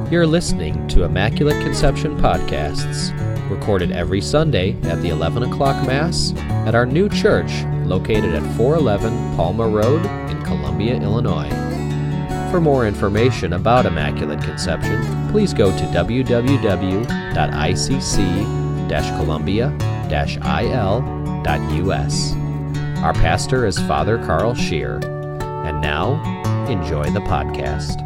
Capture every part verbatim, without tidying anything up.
You're listening to Immaculate Conception Podcasts, recorded every Sunday at the eleven o'clock Mass at our new church located at four eleven Palma Road in Columbia, Illinois. For more information about Immaculate Conception, please go to w w w dot i c c dash columbia dash i l dot u s. Our pastor is Father Carl Scheer. And now, enjoy the podcast.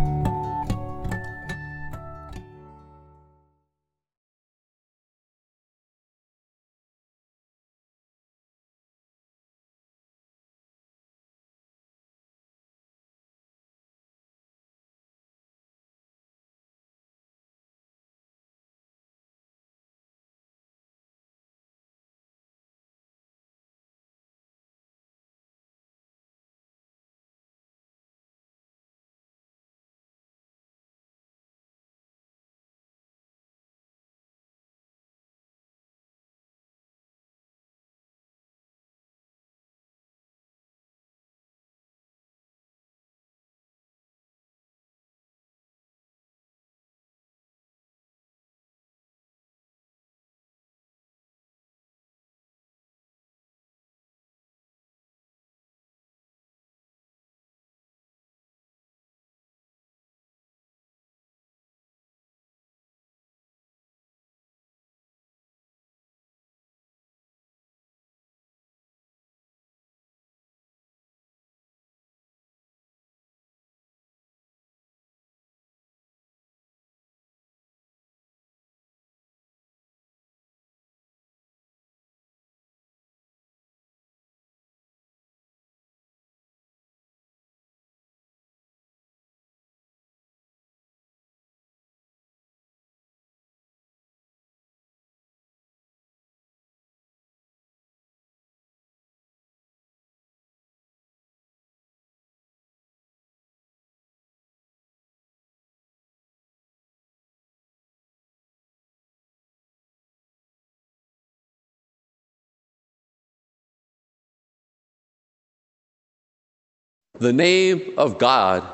The name of God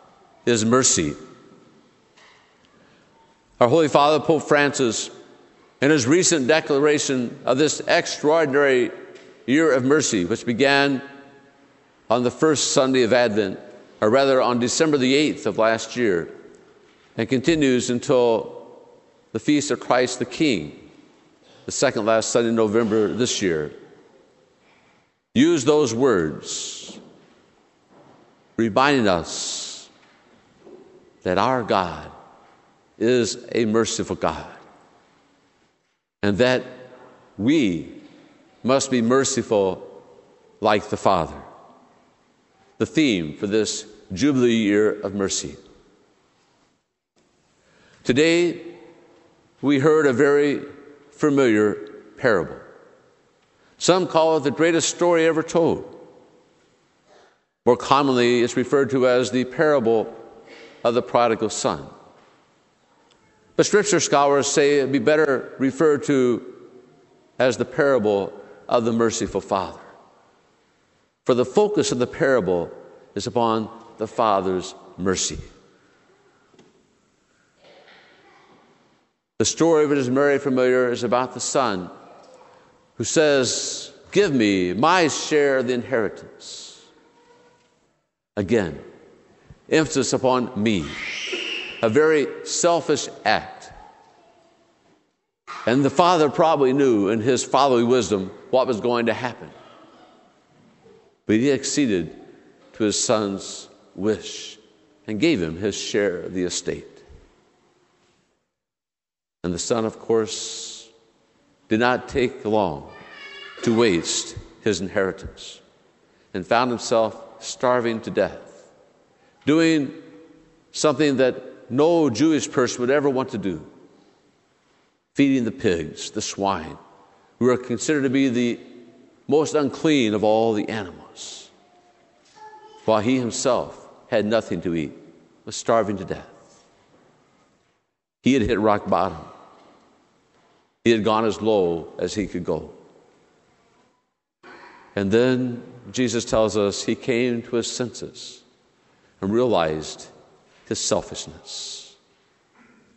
is mercy. Our Holy Father, Pope Francis, in his recent declaration of this extraordinary year of mercy, which began on the first Sunday of Advent, or rather on December the eighth of last year, and continues until the Feast of Christ the King, the second last Sunday in November this year, use those words, reminding us that our God is a merciful God and that we must be merciful like the Father. The theme for this Jubilee year of mercy. Today, we heard a very familiar parable. Some call it the greatest story ever told. More commonly, it's referred to as the parable of the prodigal son. But Scripture scholars say it would be better referred to as the parable of the merciful Father. For the focus of the parable is upon the Father's mercy. The story, which is very familiar, is about the son who says, "Give me my share of the inheritance." Again, emphasis upon me, a very selfish act. And the father probably knew in his fatherly wisdom what was going to happen. But he acceded to his son's wish and gave him his share of the estate. And the son, of course, did not take long to waste his inheritance and found himself starving to death, doing something that no Jewish person would ever want to do, feeding the pigs, the swine, who are considered to be the most unclean of all the animals, while he himself had nothing to eat, was starving to death. He had hit rock bottom. He had gone as low as he could go. And then Jesus tells us he came to his senses and realized his selfishness.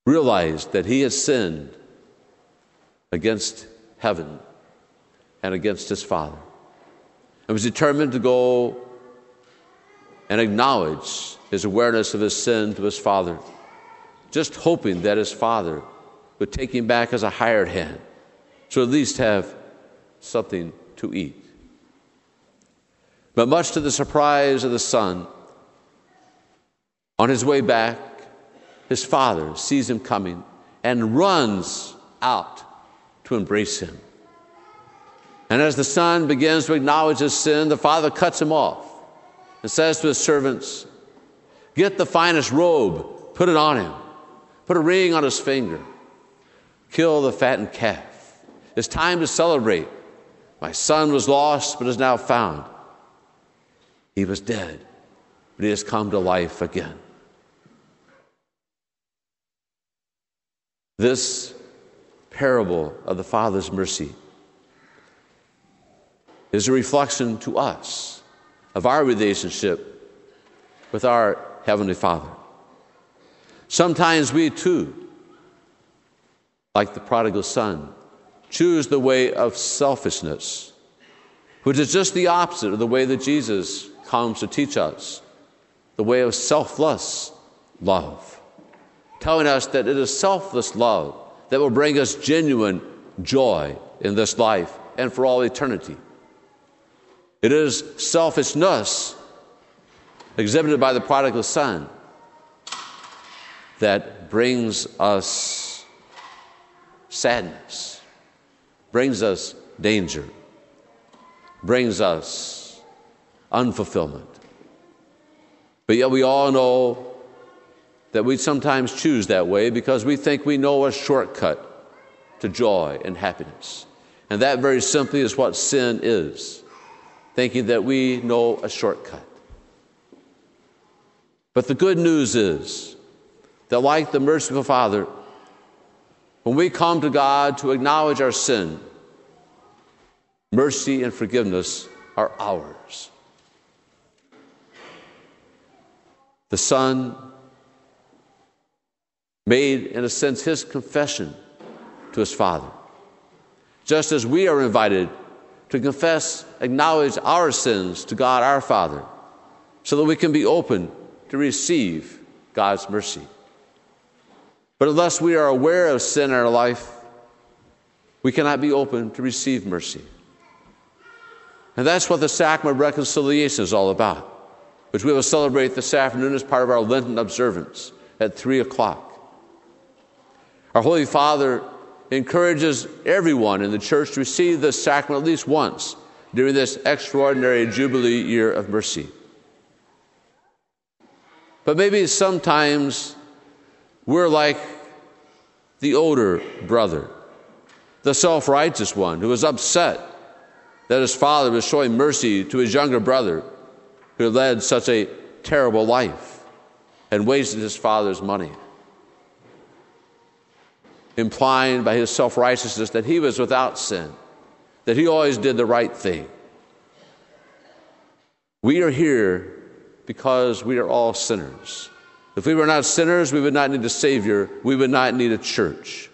realized that he had sinned against heaven and against his Father, and was determined to go and acknowledge his awareness of his sin to his Father, just hoping that his Father would take him back as a hired hand, so at least have something to eat. But much to the surprise of the son, on his way back, his father sees him coming and runs out to embrace him. And as the son begins to acknowledge his sin, the father cuts him off and says to his servants, "Get the finest robe, put it on him, put a ring on his finger, kill the fattened calf. It's time to celebrate. My son was lost, but is now found. He was dead, but he has come to life again." This parable of the Father's mercy is a reflection to us of our relationship with our Heavenly Father. Sometimes we too, like the prodigal son, choose the way of selfishness, which is just the opposite of the way that Jesus comes to teach us, the way of selfless love, telling us that it is selfless love that will bring us genuine joy in this life and for all eternity. It is selfishness exhibited by the prodigal son that brings us sadness, brings us danger, brings us unfulfillment. But yet we all know that we sometimes choose that way because we think we know a shortcut to joy and happiness. And that very simply is what sin is, thinking that we know a shortcut. But the good news is that, like the merciful Father, when we come to God to acknowledge our sin, mercy and forgiveness are ours. The Son made, in a sense, his confession to his Father, just as we are invited to confess, acknowledge our sins to God our Father, so that we can be open to receive God's mercy. But unless we are aware of sin in our life, we cannot be open to receive mercy. And that's what the Sacrament of Reconciliation is all about, which we will celebrate this afternoon as part of our Lenten observance at three o'clock. Our Holy Father encourages everyone in the church to receive this sacrament at least once during this extraordinary Jubilee year of mercy. But maybe sometimes we're like the older brother, the self-righteous one who was upset that his father was showing mercy to his younger brother who led such a terrible life and wasted his father's money, implying by his self-righteousness that he was without sin, that he always did the right thing. We are here because we are all sinners. If we were not sinners, we would not need a Savior. We would not need a church.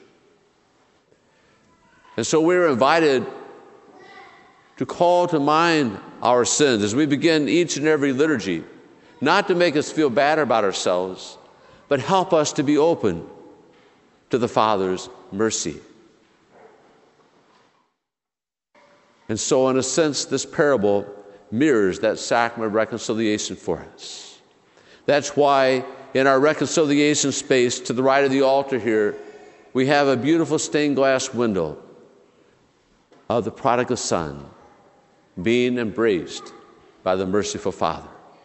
And so we're invited to call to mind our sins as we begin each and every liturgy, not to make us feel bad about ourselves, but help us to be open to the Father's mercy. And so, in a sense, this parable mirrors that sacrament of reconciliation for us. That's why in our reconciliation space to the right of the altar here, we have a beautiful stained glass window of the prodigal son being embraced by the merciful Father.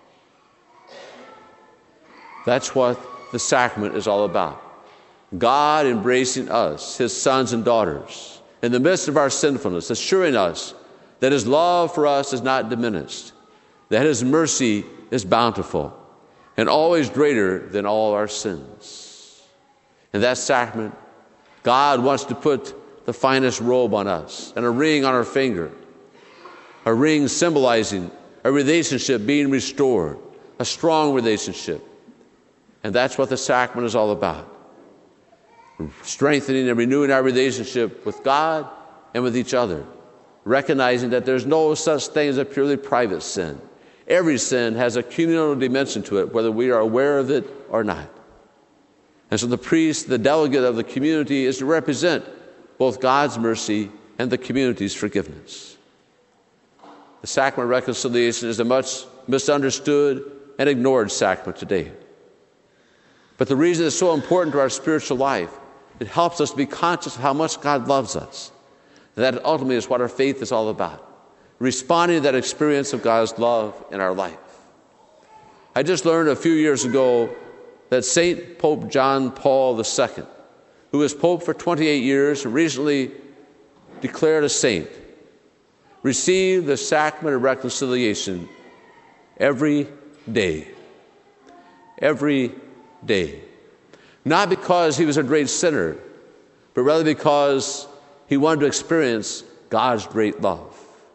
That's what the sacrament is all about. God embracing us, his sons and daughters, in the midst of our sinfulness, assuring us that his love for us is not diminished, that his mercy is bountiful and always greater than all our sins. In that sacrament, God wants to put the finest robe on us and a ring on our finger, a ring symbolizing a relationship being restored, a strong relationship. And that's what the sacrament is all about. strengthening and renewing our relationship with God and with each other, recognizing that there's no such thing as a purely private sin. Every sin has a communal dimension to it, whether we are aware of it or not. And so the priest, the delegate of the community, is to represent both God's mercy and the community's forgiveness. The sacrament of reconciliation is a much misunderstood and ignored sacrament today. But the reason it's so important to our spiritual life, it helps us to be conscious of how much God loves us. And that ultimately is what our faith is all about, responding to that experience of God's love in our life. I just learned a few years ago that Saint Pope John Paul the Second, who was Pope for twenty-eight years and recently declared a saint, received the sacrament of reconciliation every day. Every day. Not because he was a great sinner, but rather because he wanted to experience God's great love.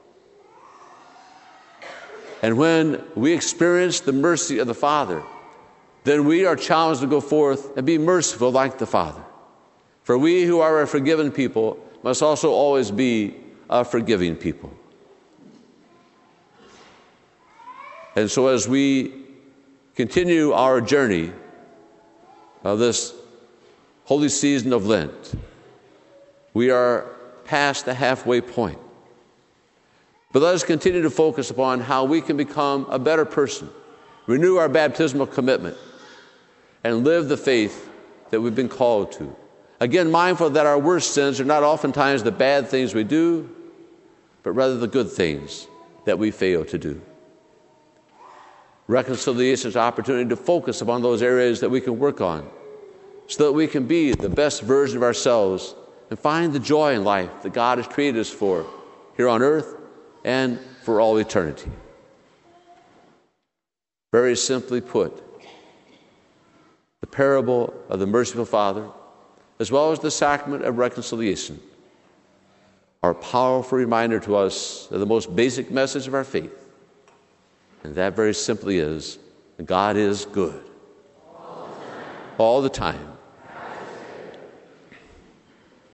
And when we experience the mercy of the Father, then we are challenged to go forth and be merciful like the Father. For we who are a forgiven people must also always be a forgiving people. And so as we continue our journey of this holy season of Lent, we are past the halfway point. But let us continue to focus upon how we can become a better person, renew our baptismal commitment, and live the faith that we've been called to. Again, mindful that our worst sins are not oftentimes the bad things we do, but rather the good things that we fail to do. Reconciliation is an opportunity to focus upon those areas that we can work on so that we can be the best version of ourselves and find the joy in life that God has created us for here on earth and for all eternity. Very simply put, the parable of the merciful Father, as well as the sacrament of reconciliation, are a powerful reminder to us of the most basic message of our faith. And that very simply is, God is good. All the time. All the time.